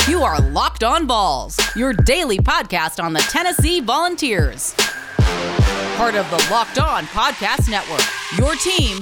You are Locked On Vols, your daily podcast on the Tennessee Volunteers. Part of the Locked On Podcast Network, your team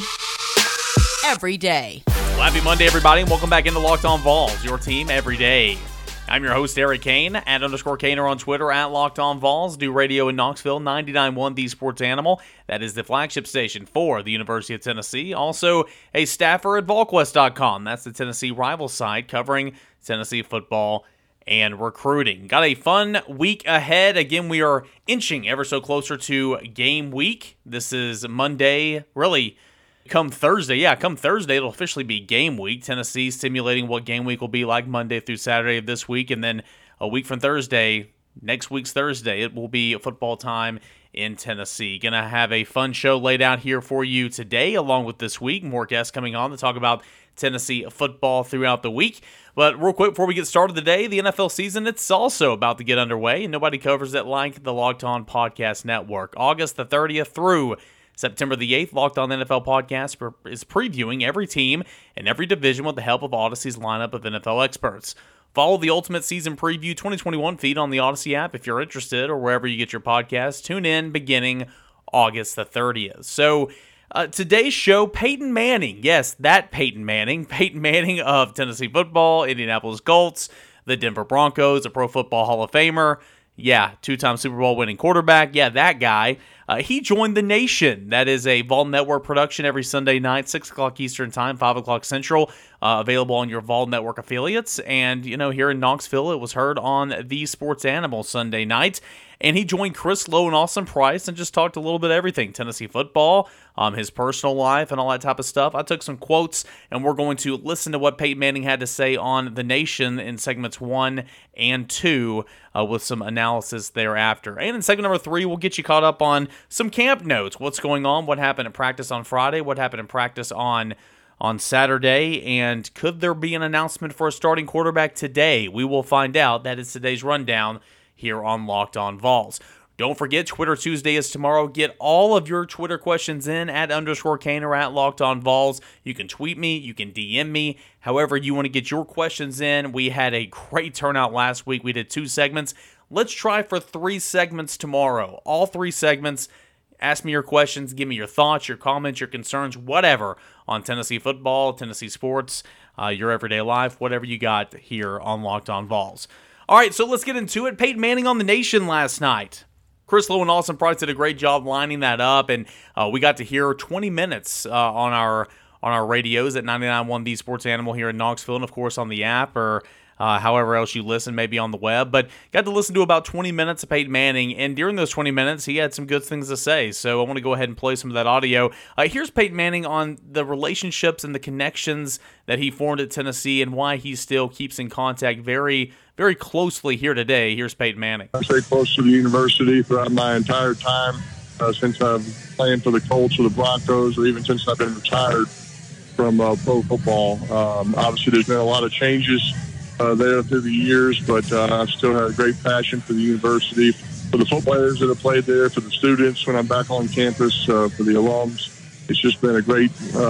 every day. Well, happy Monday, everybody, and welcome back into Locked On Vols, your team every day. I'm your host, Eric Kane, @_Kaner on Twitter, @Locked On Vols. Do radio in Knoxville, 99.1 The Sports Animal. That is the flagship station for the University of Tennessee. Also, a staffer at VolQuest.com. That's the Tennessee rival site covering Tennessee football and recruiting. Got a fun week ahead. Again, we are inching ever so closer to game week. This is Monday, really. Come Thursday, it'll officially be game week. Tennessee simulating what game week will be like Monday through Saturday of this week. And then a week from Thursday, next week's Thursday, it will be football time in Tennessee. Going to have a fun show laid out here for you today, along with this week. More guests coming on to talk about Tennessee football throughout the week. But real quick, before we get started today, the NFL season, it's also about to get underway. And nobody covers it like the Locked On Podcast Network. August the 30th through September the 8th, Locked On NFL Podcast is previewing every team and every division with the help of Odyssey's lineup of NFL experts. Follow the Ultimate Season Preview 2021 feed on the Odyssey app if you're interested, or wherever you get your podcasts. Tune in beginning August the 30th. So today's show, Peyton Manning. Yes, that Peyton Manning. Peyton Manning of Tennessee football, Indianapolis Colts, the Denver Broncos, a Pro Football Hall of Famer. Yeah, two-time Super Bowl winning quarterback. Yeah, that guy. He joined The Nation. That is a Vol Network production every Sunday night, 6 o'clock Eastern Time, 5 o'clock Central, available on your Vol Network affiliates. And, here in Knoxville, it was heard on The Sports Animal Sunday night. And he joined Chris Lowe and Austin Price and just talked a little bit of everything. Tennessee football, his personal life, and all that type of stuff. I took some quotes, and we're going to listen to what Peyton Manning had to say on The Nation in segments 1 and 2 with some analysis thereafter. And in segment number 3, we'll get you caught up on some camp notes. What's going on? What happened in practice on Friday? What happened in practice on Saturday? And could there be an announcement for a starting quarterback today? We will find out. That is today's rundown here on Locked On Vols. Don't forget, Twitter Tuesday is tomorrow. Get all of your Twitter questions in @_Kaner, @Locked On Vols. You can tweet me, you can DM me, however you want to get your questions in. We had a great turnout last week. We did 2 segments. Let's try for 3 segments tomorrow. All 3 segments. Ask me your questions, give me your thoughts, your comments, your concerns, whatever on Tennessee football, Tennessee sports, your everyday life, whatever you got here on Locked On Vols. All right, so let's get into it. Peyton Manning on The Nation last night. Chris Lowe and Austin Price did a great job lining that up, and we got to hear 20 minutes on our radios at 99.1 The Sports Animal here in Knoxville, and of course on the app or however else you listen, maybe on the web. But got to listen to about 20 minutes of Peyton Manning, and during those 20 minutes, he had some good things to say. So I want to go ahead and play some of that audio. Here's Peyton Manning on the relationships and the connections that he formed at Tennessee and why he still keeps in contact very, very closely here today. Here's Peyton Manning. I stay close to the university throughout my entire time since I've played for the Colts or the Broncos, or even since I've been retired from pro football. Obviously, there's been a lot of changes there through the years, but I've still had a great passion for the university, for the football players that have played there, for the students when I'm back on campus, for the alums. It's just been a great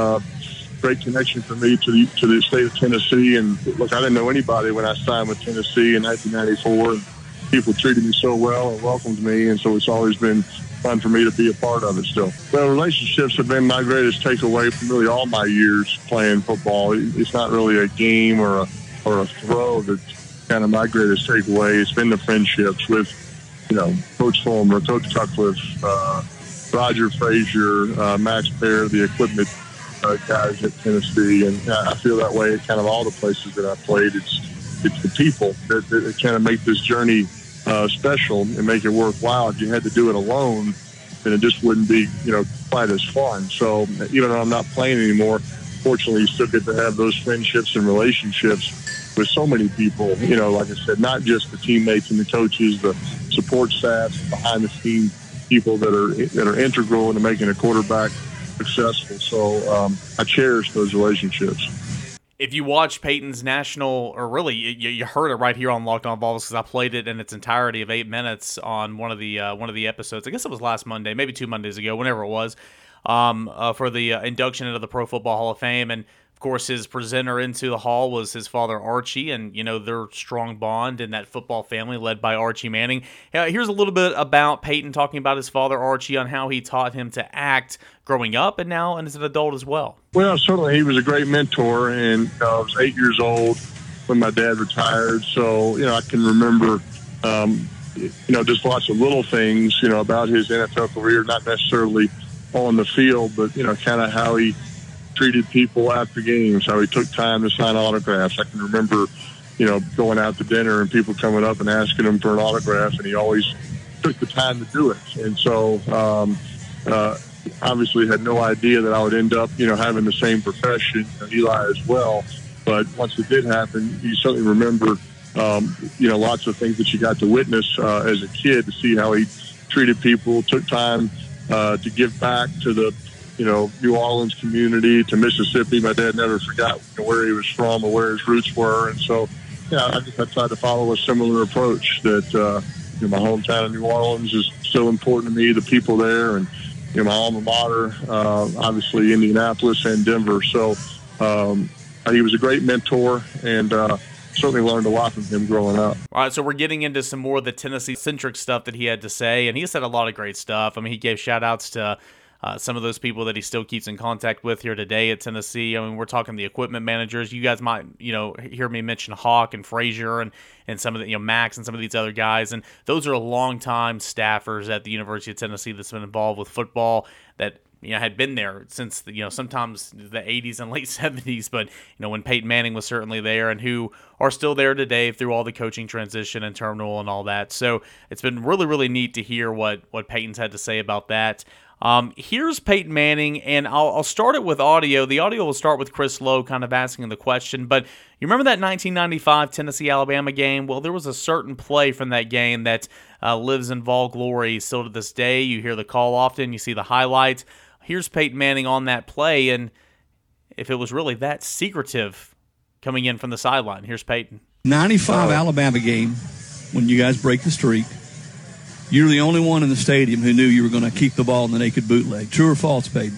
connection for me to the state of Tennessee. And look, I didn't know anybody when I signed with Tennessee in 1994, and people treated me so well and welcomed me, and so it's always been fun for me to be a part of it still. Well, relationships have been my greatest takeaway from really all my years playing football. It's not really a game or a throw that's kind of my greatest takeaway. It's been the friendships with, Coach Fulmer, Coach Cutcliffe, Roger Frazier, Max Baer, the equipment guys at Tennessee. And I feel that way at kind of all the places that I played. It's the people that kind of make this journey special and make it worthwhile. If you had to do it alone, then it just wouldn't be, quite as fun. So even though I'm not playing anymore, fortunately, you still get to have those friendships and relationships with so many people, like I said, not just the teammates and the coaches, the support staff, behind the scenes people that are integral into making a quarterback successful. So I cherish those relationships. If you watch Peyton's national, or really you heard it right here on Locked On Vols, because I played it in its entirety of 8 minutes on one of the episodes. I guess it was last Monday, maybe 2 Mondays ago, whenever it was, for the induction into the Pro Football Hall of Fame. And course, his presenter into the hall was his father, Archie, and, their strong bond in that football family led by Archie Manning. Here's a little bit about Peyton talking about his father, Archie, on how he taught him to act growing up and now as an adult as well. Well, certainly he was a great mentor, and I was 8 years old when my dad retired. So, I can remember, just lots of little things, about his NFL career, not necessarily on the field, but, kind of how he treated people after games, how he took time to sign autographs. I can remember, going out to dinner and people coming up and asking him for an autograph, and he always took the time to do it. And so, obviously had no idea that I would end up, having the same profession, Eli as well. But once it did happen, you certainly remember, lots of things that you got to witness as a kid, to see how he treated people, took time to give back to the, New Orleans community, to Mississippi. My dad never forgot where he was from or where his roots were. And so, I tried to follow a similar approach that, my hometown of New Orleans is still important to me, the people there, and, my alma mater, obviously Indianapolis and Denver. So he was a great mentor, and certainly learned a lot from him growing up. All right, so we're getting into some more of the Tennessee-centric stuff that he had to say, and he said a lot of great stuff. I mean, he gave shout-outs to some of those people that he still keeps in contact with here today at Tennessee. I mean, we're talking the equipment managers. You guys might, hear me mention Hawk and Frazier and some of the, Max and some of these other guys. And those are longtime staffers at the University of Tennessee that's been involved with football that, had been there since, sometimes the 80s and late 70s. But, when Peyton Manning was certainly there, and who are still there today through all the coaching transition and terminal and all that. So it's been really, really neat to hear what Peyton's had to say about that. Here's Peyton Manning, and I'll start it with audio. The audio will start with Chris Lowe kind of asking the question, but you remember that 1995 Tennessee-Alabama game? Well, there was a certain play from that game that lives in Vol glory still to this day. You hear the call often, you see the highlights. Here's Peyton Manning on that play, and if it was really that secretive coming in from the sideline. Here's Peyton. 95 Alabama game, when you guys break the streak. You're the only one in the stadium who knew you were going to keep the ball in the naked bootleg. True or false, Peyton?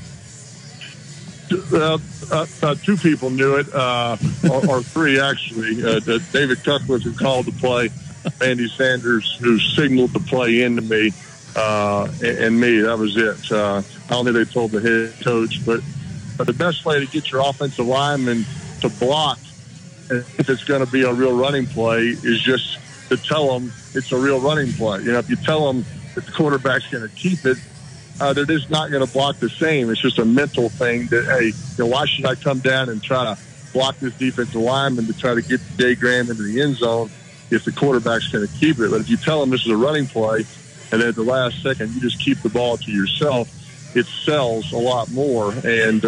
Two people knew it, or three, actually. David Cutcliffe, who called the play, Andy Sanders, who signaled the play into me, and me. That was it. I don't think they told the head coach, but the best way to get your offensive lineman to block, if it's going to be a real running play, is just to tell them it's a real running play. If you tell them that the quarterback's going to keep it, they're just not going to block the same. It's just a mental thing that, hey, why should I come down and try to block this defensive lineman to try to get Jay Graham into the end zone if the quarterback's going to keep it? But if you tell them this is a running play, and then at the last second you just keep the ball to yourself, it sells a lot more. And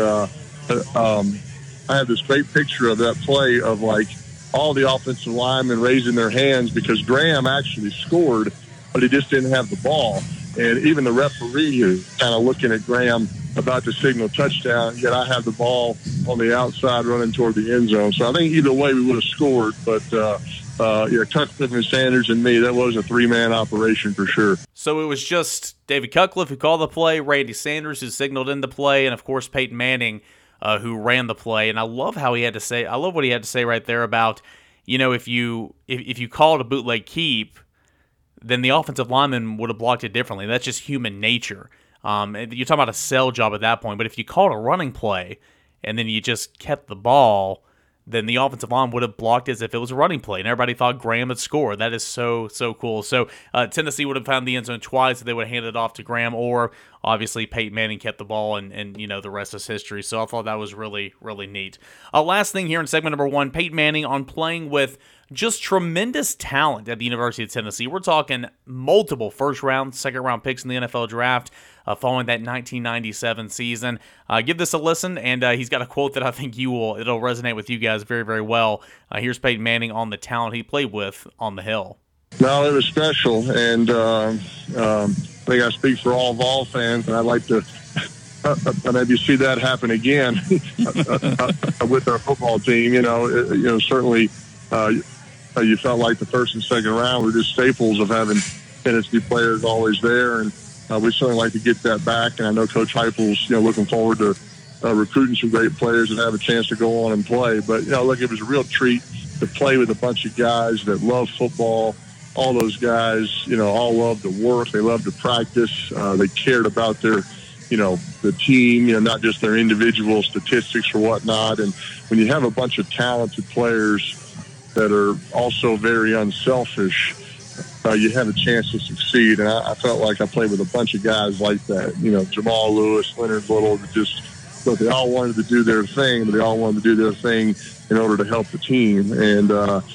I have this great picture of that play of, all the offensive linemen raising their hands because Graham actually scored, but he just didn't have the ball. And even the referee is kind of looking at Graham about to signal touchdown, yet I have the ball on the outside running toward the end zone. So I think either way we would have scored, but Cutcliffe and Sanders and me, that was a three-man operation for sure. So it was just David Cutcliffe who called the play, Randy Sanders who signaled in the play, and of course Peyton Manning who ran the play. And I love what he had to say right there about, if you call it a bootleg keep, then the offensive lineman would have blocked it differently. That's just human nature. You're talking about a sell job at that point. But if you called a running play and then you just kept the ball, then the offensive line would have blocked as if it was a running play. And everybody thought Graham had scored. That is so, so cool. So Tennessee would have found the end zone twice. They would have handed it off to Graham, or obviously Peyton Manning kept the ball, and the rest is history. So I thought that was really, really neat. Last thing here in segment number 1, Peyton Manning on playing with just tremendous talent at the University of Tennessee. We're talking multiple first-round, second-round picks in the NFL draft following that 1997 season. Give this a listen, and he's got a quote that I think it'll resonate with you guys very, very well. Here's Peyton Manning on the talent he played with on the Hill. No, it was special, and I think I speak for all Vol fans, and I'd like to maybe see that happen again with our football team. Certainly you felt like the first and second round were just staples of having Tennessee players always there, and we certainly like to get that back. And I know Coach Heupel's looking forward to recruiting some great players and have a chance to go on and play. But, look, it was a real treat to play with a bunch of guys that love football. All those guys, all love to work. They love to practice. They cared about their, the team, not just their individual statistics or whatnot. And when you have a bunch of talented players that are also very unselfish, you have a chance to succeed. And I felt like I played with a bunch of guys like that. Jamal Lewis, Leonard Little, but they all wanted to do their thing, but they all wanted to do their thing in order to help the team. And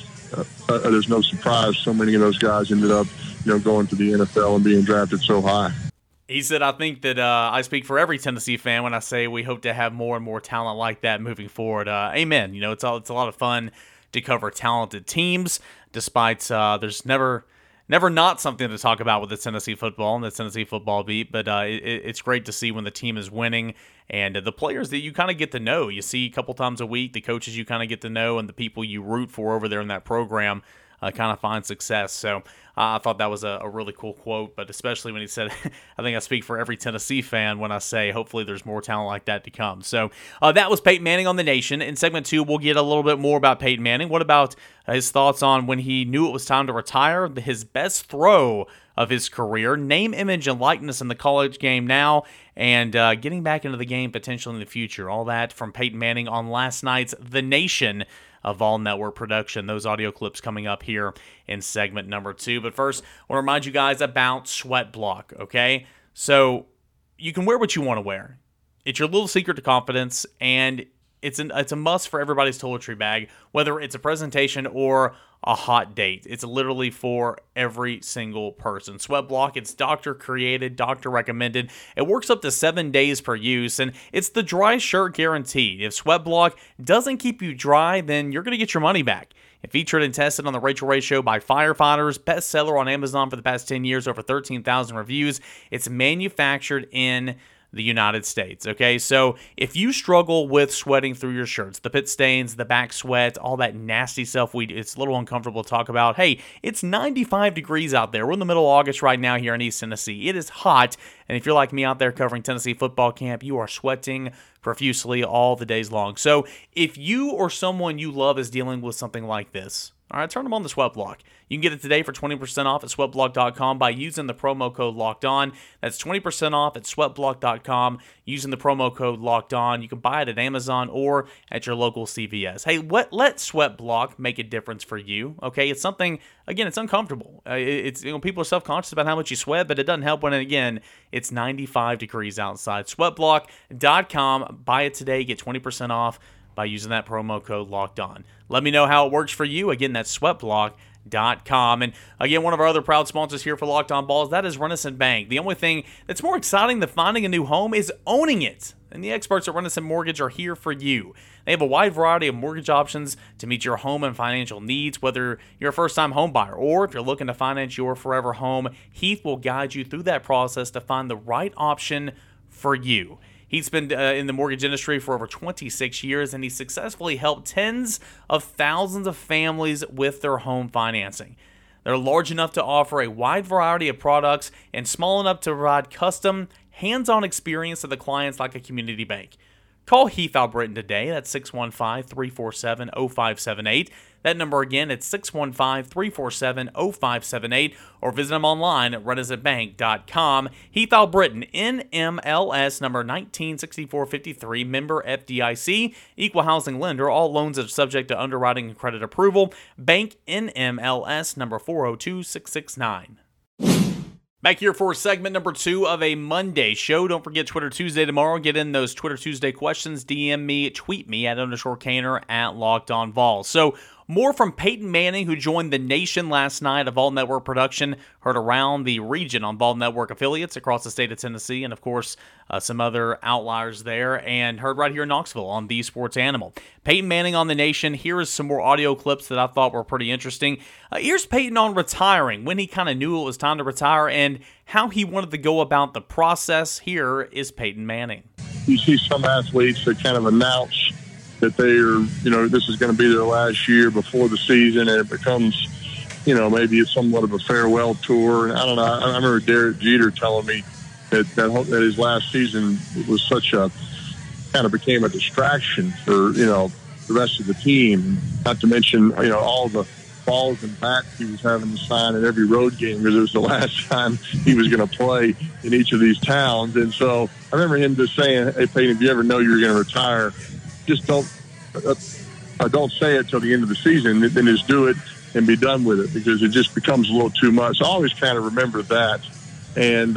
there's no surprise so many of those guys ended up, going to the NFL and being drafted so high. He said, I think that I speak for every Tennessee fan when I say we hope to have more and more talent like that moving forward. Amen. It's a lot of fun to cover talented teams, despite there's never not something to talk about with the Tennessee football and the Tennessee football beat, but it's great to see when the team is winning and the players that you kind of get to know. You see a couple times a week, the coaches you kind of get to know and the people you root for over there in that program kind of find success. So I thought that was a really cool quote, but especially when he said, I think I speak for every Tennessee fan when I say hopefully there's more talent like that to come. So that was Peyton Manning on The Nation. In segment 2, we'll get a little bit more about Peyton Manning. What about his thoughts on when he knew it was time to retire, his best throw of his career, name, image, and likeness in the college game now, and getting back into the game potentially in the future. All that from Peyton Manning on last night's The Nation, a Vol Network production. Those audio clips coming up here in segment number 2. But first, I want to remind you guys about Sweat Block, okay? So you can wear what you want to wear. It's your little secret to confidence, and it's a must for everybody's toiletry bag, whether it's a presentation or a hot date. It's literally for every single person. Sweat Block, it's doctor created, doctor recommended. It works up to 7 days per use, and it's the dry shirt guarantee. If Sweat Block doesn't keep you dry, then you're going to get your money back. It featured and tested on the Rachel Ray Show by firefighters, bestseller on Amazon for the past 10 years, over 13,000 reviews. It's manufactured in the United States, okay? So if you struggle with sweating through your shirts, the pit stains, the back sweat, all that nasty stuff, it's a little uncomfortable to talk about. Hey, it's 95 degrees out there. We're in the middle of August right now here in East Tennessee. It is hot, and if you're like me out there covering Tennessee football camp, you are sweating profusely all the days long. So if you or someone you love is dealing with something like this, all right, turn them on the Sweat Block. You can get it today for 20% off at sweatblock.com by using the promo code LOCKEDON. That's 20% off at sweatblock.com using the promo code LOCKEDON. You can buy it at Amazon or at your local CVS. Hey, let Sweat Block make a difference for you, okay? It's something, again, it's uncomfortable. It's people are self-conscious about how much you sweat, but it doesn't help when, again, it's 95 degrees outside. Sweatblock.com. Buy it today. Get 20% off by using that promo code LOCKEDON. Let me know how it works for you. Again, that's sweatblock.com. And again, one of our other proud sponsors here for Locked On Balls, that is Renison Bank. The only thing that's more exciting than finding a new home is owning it. And the experts at Renison Mortgage are here for you. They have a wide variety of mortgage options to meet your home and financial needs, whether you're a first-time home buyer or if you're looking to finance your forever home. Heath will guide you through that process to find the right option for you. He's been in the mortgage industry for over 26 years, and he's successfully helped tens of thousands of families with their home financing. They're large enough to offer a wide variety of products and small enough to provide custom, hands-on experience to the clients like a community bank. Call Heath Albritton today. That's 615-347-0578. That number again, it's 615-347-0578, or visit them online at renisonbank.com. Heath Albritton, NMLS number 196453, member FDIC, equal housing lender. All loans are subject to underwriting and credit approval. Bank NMLS number 402669. Back here for segment number 2 of a Monday show. Don't forget Twitter Tuesday tomorrow. Get in those Twitter Tuesday questions. DM me, tweet me at _Caner at Locked On Vols. So more from Peyton Manning, who joined The Nation last night, a Vol Network production, heard around the region on Vol Network affiliates across the state of Tennessee, and of course, some other outliers there, and heard right here in Knoxville on The Sports Animal. Peyton Manning on The Nation. Here is some more audio clips that I thought were pretty interesting. Here's Peyton on retiring, when he kind of knew it was time to retire, and how he wanted to go about the process. Here is Peyton Manning. You see some athletes that kind of announce that they are, this is going to be their last year before the season, and it becomes, maybe it's somewhat of a farewell tour. And I don't know. I remember Derek Jeter telling me that his last season was such a kind of became a distraction for, the rest of the team. Not to mention, all the balls and bats he was having to sign at every road game because it was the last time he was going to play in each of these towns. And so I remember him just saying, "Hey, Peyton, if you ever know you're going to retire, just don't say it till the end of the season, then just do it and be done with it because it just becomes a little too much." So I always kind of remember that. And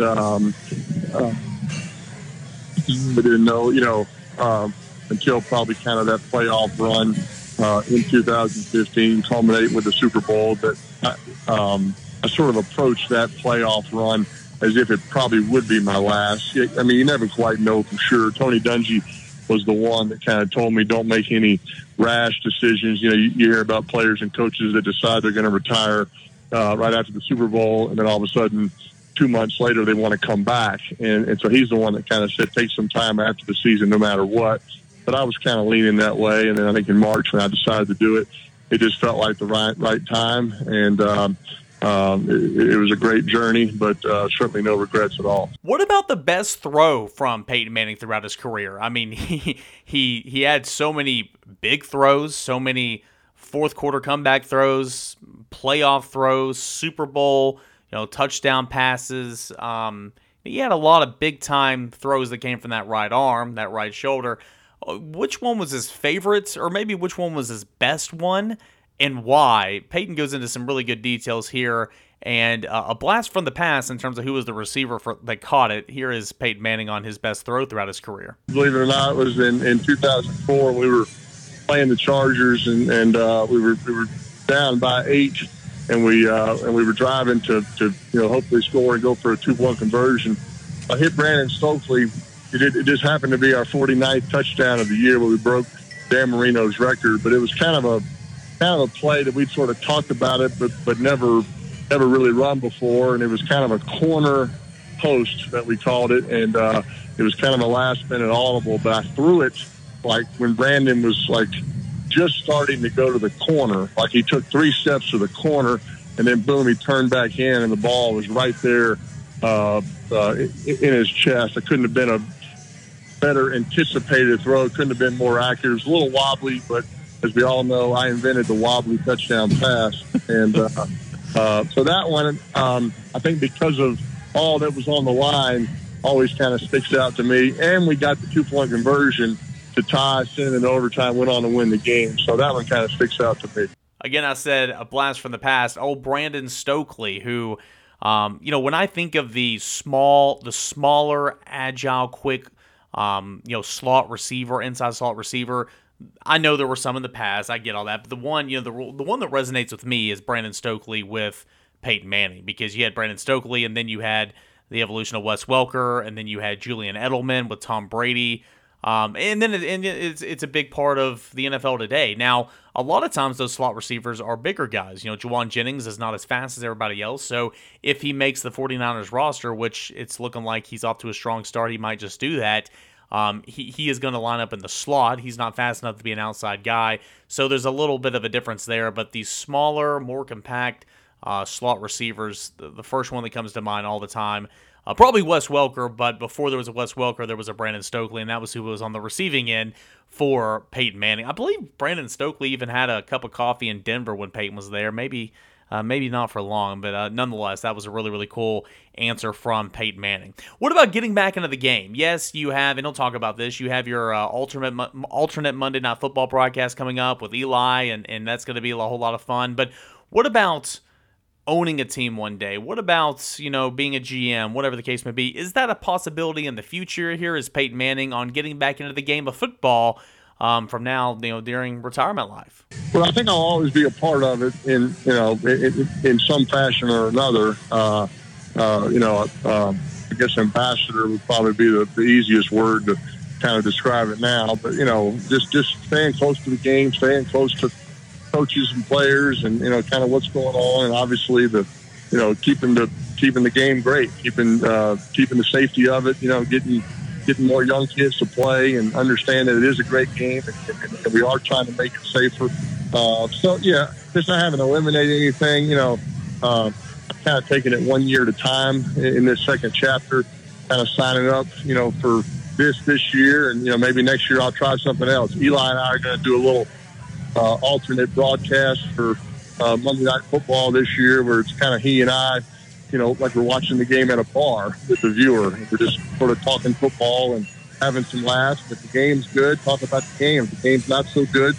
I didn't know, until probably kind of that playoff run in 2015, culminating with the Super Bowl, that I sort of approached that playoff run as if it probably would be my last. I mean, you never quite know for sure. Tony Dungy was the one that kind of told me, don't make any rash decisions. You hear about players and coaches that decide they're going to retire right after the Super Bowl, and then all of a sudden 2 months later they want to come back. And so he's the one that kind of said, take some time after the season no matter what. But I was kind of leaning that way. And then I think in March when I decided to do it, it just felt like the right time. And it was a great journey, but certainly no regrets at all. What about the best throw from Peyton Manning throughout his career? I mean, he had so many big throws, so many fourth quarter comeback throws, playoff throws, Super Bowl, touchdown passes. He had a lot of big time throws that came from that right arm, that right shoulder. Which one was his favorite, or maybe which one was his best one, and why? Peyton goes into some really good details here, and a blast from the past in terms of who was the receiver that caught it. Here is Peyton Manning on his best throw throughout his career. Believe it or not, it was in 2004. We were playing the Chargers, and we were down by 8, and we were driving to hopefully score and go for a 2-point conversion. I hit Brandon Stokely. It just happened to be our 49th touchdown of the year where we broke Dan Marino's record. But it was kind of a play that we'd sort of talked about it, but never really run before. And it was kind of a corner post that we called it, and it was kind of a last-minute audible. But I threw it like when Brandon was like just starting to go to the corner. Like he took 3 steps to the corner, and then boom, he turned back in, and the ball was right there in his chest. It couldn't have been a better anticipated throw. It couldn't have been more accurate. It was a little wobbly, but as we all know, I invented the wobbly touchdown pass. And so that one, I think because of all that was on the line, always kind of sticks out to me. And we got the 2-point conversion to tie, send it in overtime, went on to win the game. So that one kind of sticks out to me. Again, I said a blast from the past. Brandon Stokely, who, when I think of the smaller, agile, quick, slot receiver, inside slot receiver, I know there were some in the past. I get all that. But the one, the one that resonates with me is Brandon Stokely with Peyton Manning, because you had Brandon Stokely, and then you had the evolution of Wes Welker, and then you had Julian Edelman with Tom Brady. And then it's a big part of the NFL today. Now, a lot of times those slot receivers are bigger guys. Jawan Jennings is not as fast as everybody else. So if he makes the 49ers roster, which it's looking like he's off to a strong start, he might just do that. He is going to line up in the slot. He's not fast enough to be an outside guy. So there's a little bit of a difference there. But these smaller, more compact slot receivers, the first one that comes to mind all the time, probably Wes Welker, but before there was a Wes Welker, there was a Brandon Stokely, and that was who was on the receiving end for Peyton Manning. I believe Brandon Stokely even had a cup of coffee in Denver when Peyton was there. Maybe not for long, but nonetheless, that was a really, really cool answer from Peyton Manning. What about getting back into the game? Yes, you have, and he'll talk about this, you have your alternate Monday Night Football broadcast coming up with Eli, and that's going to be a whole lot of fun. But what about owning a team one day? What about, being a GM, whatever the case may be? Is that a possibility in the future? Here is Peyton Manning on getting back into the game of football from now, during retirement life. Well, I think I'll always be a part of it in some fashion or another. I guess ambassador would probably be the easiest word to kind of describe it now. But, just staying close to the game, staying close to coaches and players, and kind of what's going on, and obviously keeping the game great, keeping the safety of it, getting more young kids to play and understand that it is a great game, and we are trying to make it safer. So yeah, just I haven't eliminated anything. I'm kind of taking it 1 year at a time in this second chapter, kind of signing up, for this year, and maybe next year I'll try something else. Eli and I are going to do a little alternate broadcast for Monday Night Football this year, where it's kind of he and I, like we're watching the game at a bar with the viewer. We're just sort of talking football and having some laughs. If the game's good, talk about the game. If the game's not so good,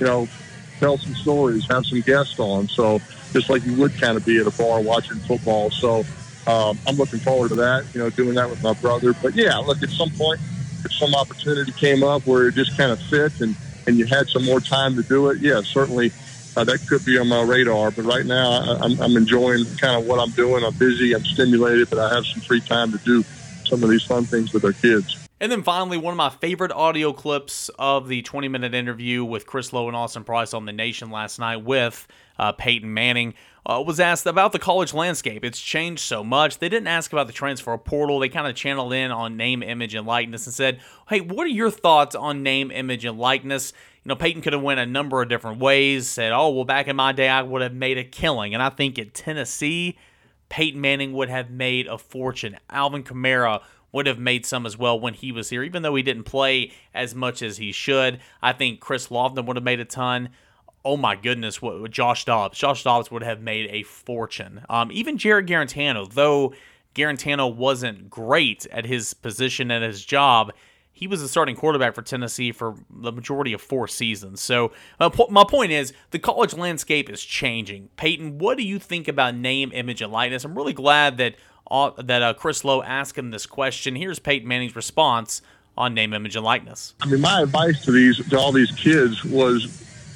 tell some stories, have some guests on. So just like you would kind of be at a bar watching football. So I'm looking forward to that, doing that with my brother. But yeah, look, at some point, if some opportunity came up where it just kind of fit and you had some more time to do it, yeah, certainly that could be on my radar. But right now I'm enjoying kind of what I'm doing. I'm busy, I'm stimulated, but I have some free time to do some of these fun things with our kids. And then finally, one of my favorite audio clips of the 20-minute interview with Chris Lowe and Austin Price on The Nation last night with Peyton Manning was asked about the college landscape. It's changed so much. They didn't ask about the transfer portal. They kind of channeled in on name, image, and likeness and said, hey, what are your thoughts on name, image, and likeness? Peyton could have went a number of different ways, said, oh, well, back in my day, I would have made a killing. And I think at Tennessee, Peyton Manning would have made a fortune. Alvin Kamara would have made some as well when he was here, even though he didn't play as much as he should. I think Chris Lofton would have made a ton. Oh my goodness, what Josh Dobbs. Josh Dobbs would have made a fortune. Even Jared Garantano, though Garantano wasn't great at his position and his job, he was the starting quarterback for Tennessee for the majority of 4 seasons. So my point is, the college landscape is changing. Peyton, what do you think about name, image, and likeness? I'm really glad that Chris Lowe asked him this question. Here's Peyton Manning's response on name, image, and likeness. I mean, my advice to all these kids was,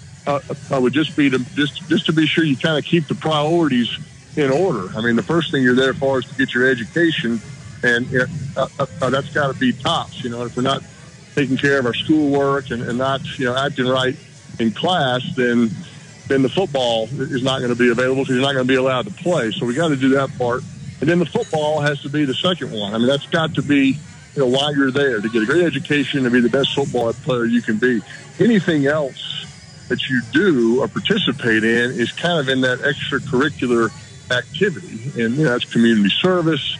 would just be to be sure you kind of keep the priorities in order. I mean, the first thing you're there for is to get your education, and that's got to be tops. If we're not taking care of our schoolwork and not acting right in class, then the football is not going to be available because you're not going to be allowed to play. So we got to do that part. And then the football has to be the second one. I mean, that's got to be, why you're there, to get a great education and be the best football player you can be. Anything else that you do or participate in is kind of in that extracurricular activity. And, that's community service.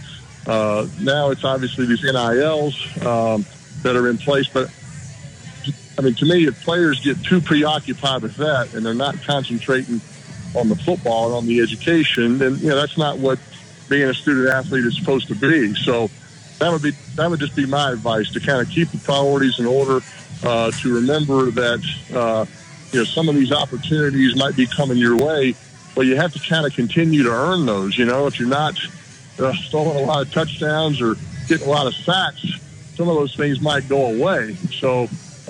Now it's obviously these NILs that are in place. But, I mean, to me, if players get too preoccupied with that and they're not concentrating on the football and on the education, then, that's not what being a student athlete is supposed to be. So that would just be my advice, to kind of keep the priorities in order, to remember that some of these opportunities might be coming your way, but you have to kind of continue to earn those. If you're not throwing a lot of touchdowns or getting a lot of sacks, some of those things might go away. So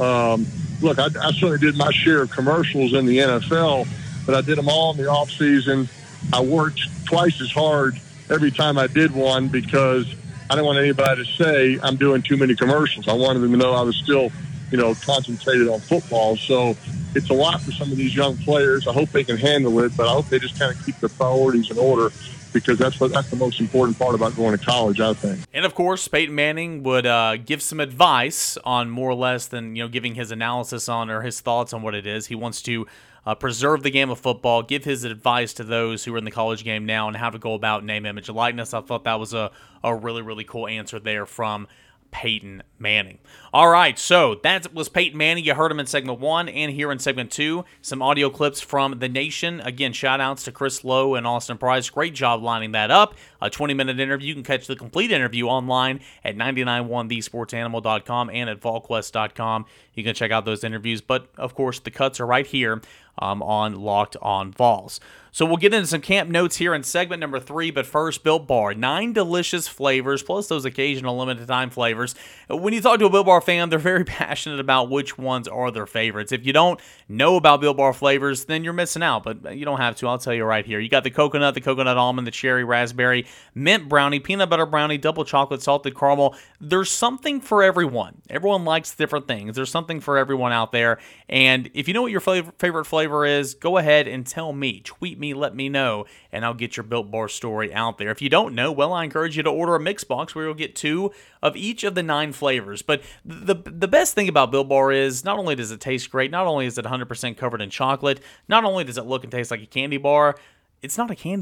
look, I certainly did my share of commercials in the NFL, but I did them all in the off season. I worked twice as hard every time I did one because I didn't want anybody to say I'm doing too many commercials. I wanted them to know I was still, concentrated on football. So it's a lot for some of these young players. I hope they can handle it, but I hope they just kind of keep their priorities in order, because that's the most important part about going to college, I think. And of course, Peyton Manning would give some advice on more or less than giving his analysis on or his thoughts on what it is. He wants to preserve the game of football, give his advice to those who are in the college game now and how to go about name, image, and likeness. I thought that was a really, really cool answer there from Peyton Manning. All right, so that was Peyton Manning. You heard him in segment 1 and here in segment 2. Some audio clips from The Nation. Again, shout-outs to Chris Lowe and Austin Price. Great job lining that up. A 20-minute interview. You can catch the complete interview online at 991thesportsanimal.com and at volquest.com. You can check out those interviews. But, of course, the cuts are right here on Locked on Vols. So we'll get into some camp notes here in segment number 3, but first, Built Bar. 9 delicious flavors, plus those occasional limited time flavors. When you talk to a Built Bar fan, they're very passionate about which ones are their favorites. If you don't know about Built Bar flavors, then you're missing out, but you don't have to. I'll tell you right here. You got the coconut almond, the cherry, raspberry, mint brownie, peanut butter brownie, double chocolate, salted caramel. There's something for everyone. Everyone likes different things. There's something for everyone out there, and if you know what your favorite flavor is, go ahead and tell me. Tweet me, let me know, and I'll get your Built Bar story out there. If you don't know, well, I encourage you to order a mix box where you'll get 2 of each of the 9 flavors. But the best thing about Built Bar is not only does it taste great, not only is it 100% covered in chocolate, not only does it look and taste like a candy bar, it's not a candy bar.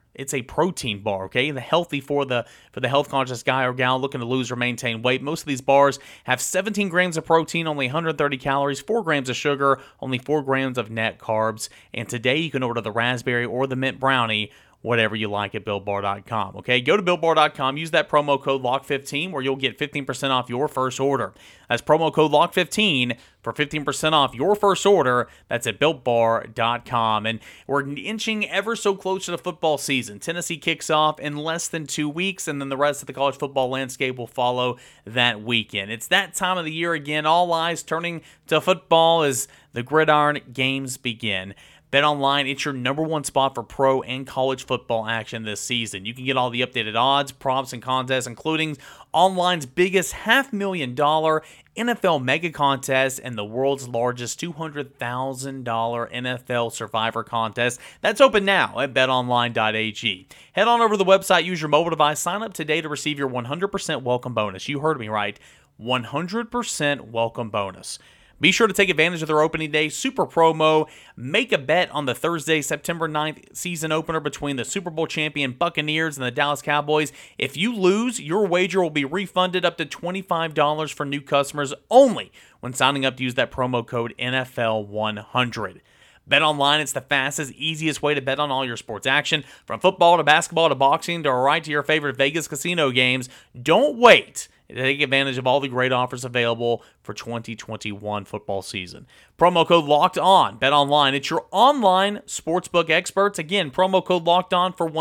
It's a protein bar, okay? The healthy for the health-conscious guy or gal looking to lose or maintain weight. Most of these bars have 17 grams of protein, only 130 calories, 4 grams of sugar, only 4 grams of net carbs. And today you can order the raspberry or the mint brownie, whatever you like, at BuiltBar.com, okay? Go to BuiltBar.com, use that promo code LOCK15 where you'll get 15% off your first order. That's promo code LOCK15 for 15% off your first order. That's at BuiltBar.com. And we're inching ever so close to the football season. Tennessee kicks off in less than 2 weeks, and then the rest of the college football landscape will follow that weekend. It's that time of the year again. All eyes turning to football as the gridiron games begin. BetOnline, it's your number one spot for pro and college football action this season. You can get all the updated odds, props, and contests, including online's biggest $500,000 NFL mega contest and the world's largest $200,000 NFL Survivor contest. That's open now at betonline.ag. Head on over to the website, use your mobile device, sign up today to receive your 100% welcome bonus. You heard me right, 100% welcome bonus. Be sure to take advantage of their opening day super promo. Make a bet on the Thursday, September 9th season opener between the Super Bowl champion Buccaneers and the Dallas Cowboys. If you lose, your wager will be refunded up to $25 for new customers only when signing up to use that promo code NFL100. BetOnline, it's the fastest, easiest way to bet on all your sports action. From football to basketball to boxing to right to your favorite Vegas casino games. Don't wait to take advantage of all the great offers available for 2021 football season. Promo code LOCKEDON. BetOnline, it's your online sportsbook experts. Again, promo code LOCKEDON for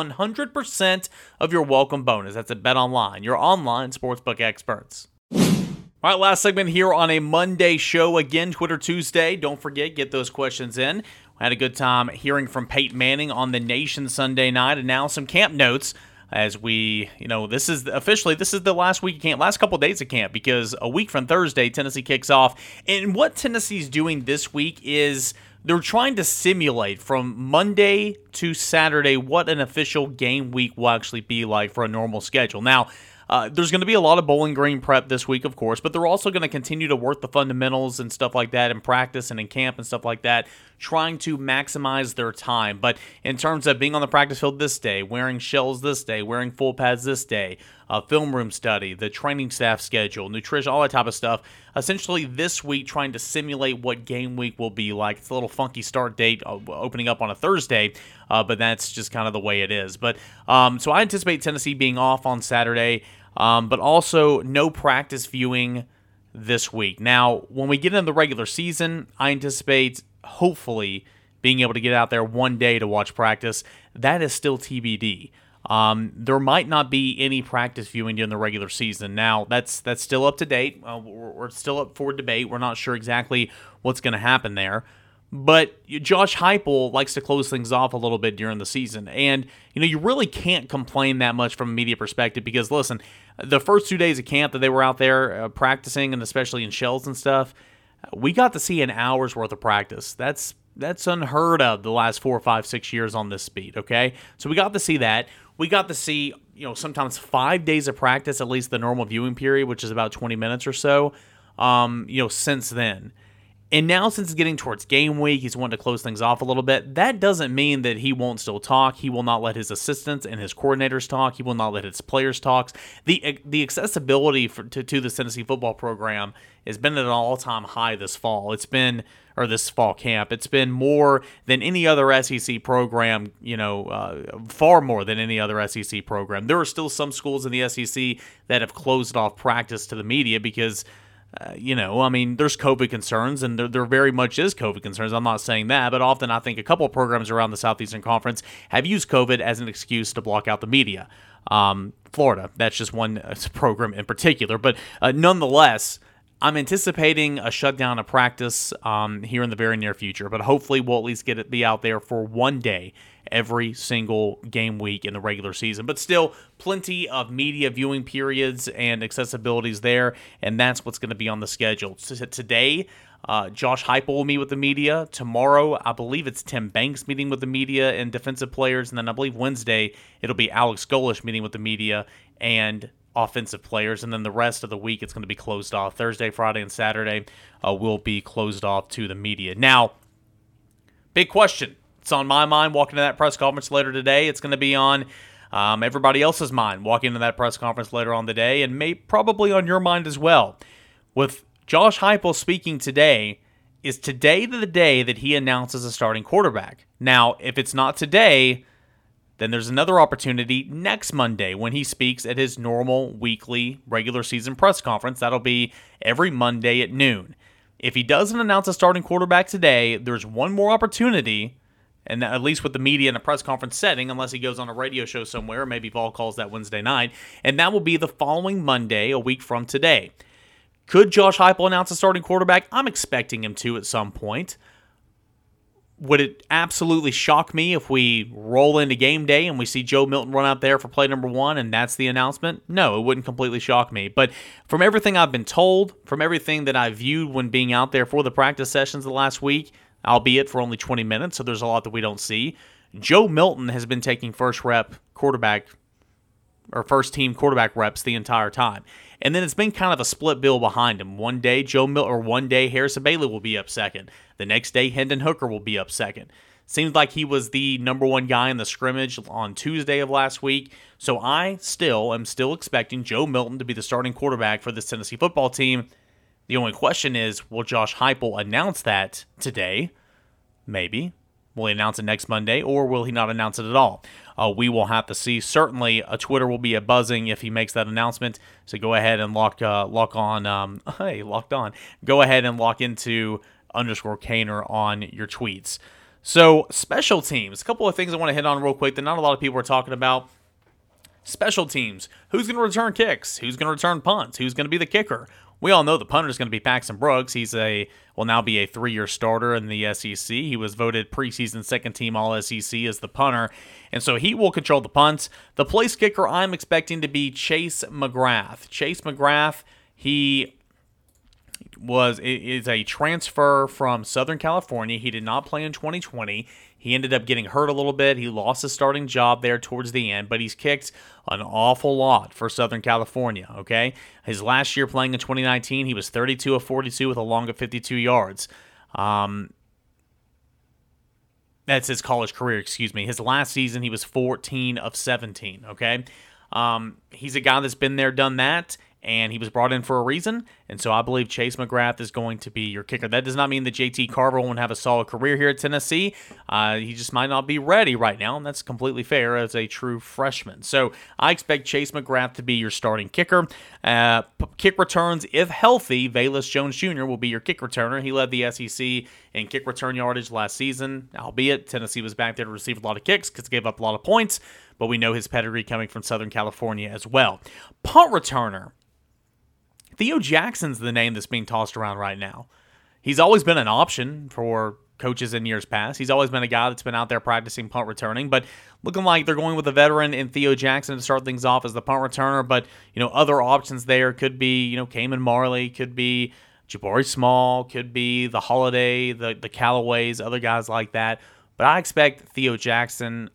100% of your welcome bonus. That's at BetOnline, your online sportsbook experts. All right, last segment here on a Monday show. Again, Twitter Tuesday. Don't forget, get those questions in. I had a good time hearing from Peyton Manning on The Nation Sunday night, and now some camp notes as we, this is the last week of camp, last couple of days of camp, because a week from Thursday, Tennessee kicks off. And what Tennessee's doing this week is they're trying to simulate from Monday to Saturday what an official game week will actually be like for a normal schedule. Now, there's going to be a lot of Bowling Green prep this week, of course, but they're also going to continue to work the fundamentals and stuff like that in practice and in camp and stuff like that, trying to maximize their time. But in terms of being on the practice field this day, wearing shells this day, wearing full pads this day, film room study, the training staff schedule, nutrition, all that type of stuff, essentially this week trying to simulate what game week will be like. It's a little funky start date opening up on a Thursday, but that's just kind of the way it is. But so I anticipate Tennessee being off on Saturday, but also no practice viewing this week. Now, when we get into the regular season, I anticipate, hopefully, being able to get out there one day to watch practice. That is still TBD. There might not be any practice viewing during the regular season. Now, that's still up to date. We're still up for debate. We're not sure exactly what's going to happen there. But Josh Heupel likes to close things off a little bit during the season. And, you really can't complain that much from a media perspective because, listen, the first 2 days of camp that they were out there practicing, and especially in shells and stuff, we got to see an hour's worth of practice. That's unheard of the last 4, 5, 6 years on this speed, okay? So we got to see that. We got to see, sometimes 5 days of practice, at least the normal viewing period, which is about 20 minutes or so, since then. And now, since it's getting towards game week, he's wanting to close things off a little bit. That doesn't mean that he won't still talk. He will not let his assistants and his coordinators talk. He will not let his players talk. The accessibility to the Tennessee football program has been at an all-time high this fall. This fall camp. It's been more than any other SEC program, far more than any other SEC program. There are still some schools in the SEC that have closed off practice to the media because there's COVID concerns, and there very much is COVID concerns. I'm not saying that, but often I think a couple of programs around the Southeastern Conference have used COVID as an excuse to block out the media. Florida, that's just one program in particular. But nonetheless, I'm anticipating a shutdown of practice here in the very near future, but hopefully we'll at least be out there for one day every single game week in the regular season. But still, plenty of media viewing periods and accessibilities there, and that's what's going to be on the schedule. Today, Josh Heupel will meet with the media. Tomorrow, I believe it's Tim Banks meeting with the media and defensive players, and then I believe Wednesday, it'll be Alex Golesh meeting with the media and offensive players, and then the rest of the week it's going to be closed off. Thursday, Friday, and Saturday will be closed off to the media. Now, big question. It's on my mind walking to that press conference later today. It's going to be on everybody else's mind walking into that press conference later on today, and probably on your mind as well. With Josh Heupel speaking today, is today the day that he announces a starting quarterback? Now, if it's not today, then there's another opportunity next Monday when he speaks at his normal weekly regular season press conference. That'll be every Monday at noon. If he doesn't announce a starting quarterback today, there's one more opportunity, and at least with the media in a press conference setting, unless he goes on a radio show somewhere, maybe Vol calls that Wednesday night, and that will be the following Monday, a week from today. Could Josh Heupel announce a starting quarterback? I'm expecting him to at some point. Would it absolutely shock me if we roll into game day and we see Joe Milton run out there for play number 1 and that's the announcement? No, it wouldn't completely shock me. But from everything I've been told, from everything that I viewed when being out there for the practice sessions the last week, albeit for only 20 minutes, so there's a lot that we don't see, Joe Milton has been taking first team quarterback reps the entire time. And then it's been kind of a split bill behind him. One day Harrison Bailey will be up second. The next day Hendon Hooker will be up second. Seems like he was the number 1 guy in the scrimmage on Tuesday of last week. So I am still expecting Joe Milton to be the starting quarterback for this Tennessee football team. The only question is, will Josh Heupel announce that today? Maybe. Will he announce it next Monday, or will he not announce it at all? We will have to see. Certainly, Twitter will be buzzing if he makes that announcement. So go ahead and lock on. Locked on. Go ahead and lock into _Caner on your tweets. So special teams. A couple of things I want to hit on real quick that not a lot of people are talking about. Special teams. Who's going to return kicks? Who's going to return punts? Who's going to be the kicker? We all know the punter is going to be Paxton Brooks. Will now be a 3-year starter in the SEC. He was voted preseason second team All-SEC as the punter, and so he will control the punts. The place kicker I'm expecting to be Chase McGrath. Chase McGrath, he is a transfer from Southern California. He did not play in 2020. He ended up getting hurt a little bit. He lost his starting job there towards the end, but he's kicked an awful lot for Southern California, okay? His last year playing in 2019, he was 32 of 42 with a long of 52 yards. That's his college career, excuse me. His last season, he was 14 of 17, okay? He's a guy that's been there, done that, and he was brought in for a reason, and so I believe Chase McGrath is going to be your kicker. That does not mean that JT Carver won't have a solid career here at Tennessee. He just might not be ready right now, and that's completely fair as a true freshman. So I expect Chase McGrath to be your starting kicker. Kick returns, if healthy, Velus Jones Jr. will be your kick returner. He led the SEC in kick return yardage last season, albeit Tennessee was back there to receive a lot of kicks because it gave up a lot of points, but we know his pedigree coming from Southern California as well. Punt returner. Theo Jackson's the name that's being tossed around right now. He's always been an option for coaches in years past. He's always been a guy that's been out there practicing punt returning, but looking like they're going with a veteran in Theo Jackson to start things off as the punt returner. But, other options there could be, Cayman Marley, could be Jabari Small, could be the Holiday, the Callaways, other guys like that. But I expect Theo Jackson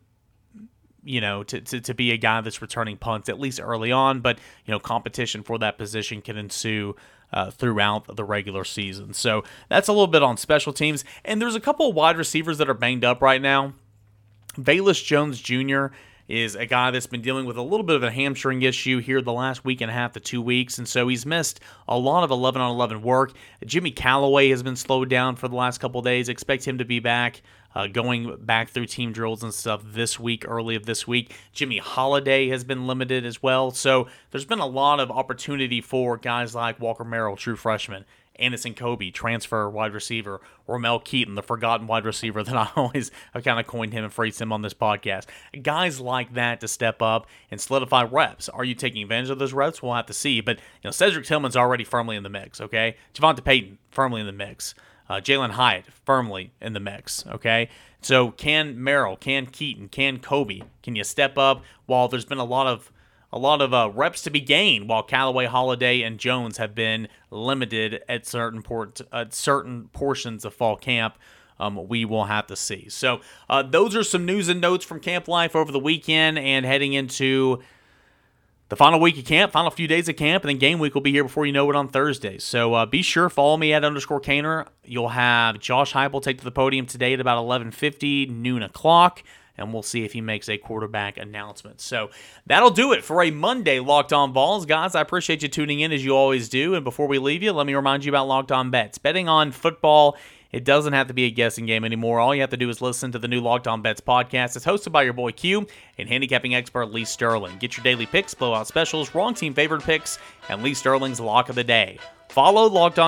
to be a guy that's returning punts at least early on, but, competition for that position can ensue throughout the regular season. So that's a little bit on special teams. And there's a couple of wide receivers that are banged up right now. Velus Jones Jr. is a guy that's been dealing with a little bit of a hamstring issue here the last week and a half to 2 weeks, and so he's missed a lot of 11-on-11 work. Jimmy Callaway has been slowed down for the last couple of days. Expect him to be back, going back through team drills and stuff early of this week. Jimmy Holiday has been limited as well, so there's been a lot of opportunity for guys like Walker Merrill, true freshman, Anderson Kobe, transfer wide receiver, Romel Keaton, the forgotten wide receiver that I kind of coined him and phrased him on this podcast. Guys like that to step up and solidify reps. Are you taking advantage of those reps? We'll have to see. But Cedric Tillman's already firmly in the mix, okay? Javonte Payton, firmly in the mix. Jalen Hyatt, firmly in the mix, okay? So can Merrill, can Keaton, can Kobe, can you step up while there's been a lot of reps to be gained while Callaway, Holiday, and Jones have been limited at certain portions of fall camp? We will have to see. So those are some news and notes from camp life over the weekend and heading into the final week of camp, final few days of camp, and then game week will be here before you know it on Thursday. So be sure, follow me at _Caner. You'll have Josh Heupel take to the podium today at about 11:50, noon o'clock, and we'll see if he makes a quarterback announcement. So that'll do it for a Monday Locked On Vols. Guys, I appreciate you tuning in as you always do. And before we leave you, let me remind you about Locked On Bets. Betting on football, it doesn't have to be a guessing game anymore. All you have to do is listen to the new Locked On Bets podcast. It's hosted by your boy Q and handicapping expert Lee Sterling. Get your daily picks, blowout specials, wrong team favorite picks, and Lee Sterling's lock of the day. Follow the Locked On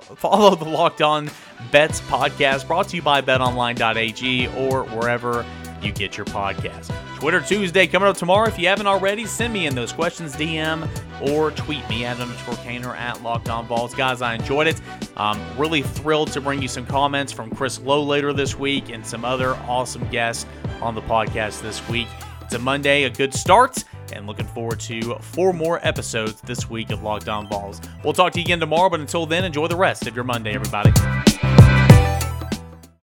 Bets podcast, brought to you by betonline.ag or wherever you get your podcast. Twitter Tuesday coming up tomorrow. If you haven't already, send me in those questions, DM, or tweet me at _Caner at Locked On Vols. Guys, I enjoyed it. Really thrilled to bring you some comments from Chris Lowe later this week and some other awesome guests on the podcast this week. It's a Monday, a good start, and looking forward to 4 more episodes this week of Locked On Vols. We'll talk to you again tomorrow, but until then, enjoy the rest of your Monday, everybody.